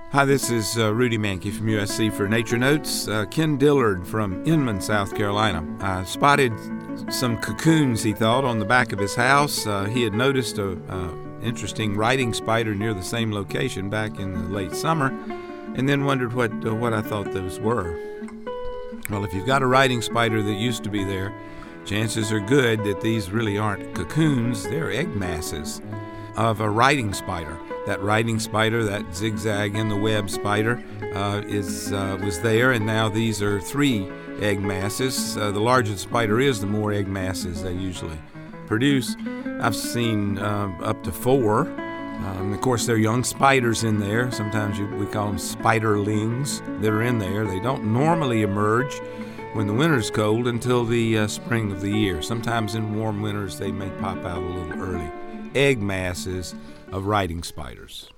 Hi, this is Rudy Mankey from USC for Nature Notes. Ken Dillard from Inman, South Carolina. I spotted some cocoons, he thought, on the back of his house. He had noticed an interesting riding spider near the same location back in the late summer, and then wondered what I thought those were. Well, if you've got a riding spider that used to be there, chances are good that these really aren't cocoons, they're egg masses of a riding spider. That riding spider, that zigzag in the web spider, was there, and now these are 3 egg masses. The larger the spider is, the more egg masses they usually produce. I've seen up to 4. Of course, there are young spiders in there. Sometimes we call them spiderlings that are in there. They don't normally emerge when the winter's cold until the spring of the year. Sometimes in warm winters they may pop out a little early. Egg masses of riding spiders.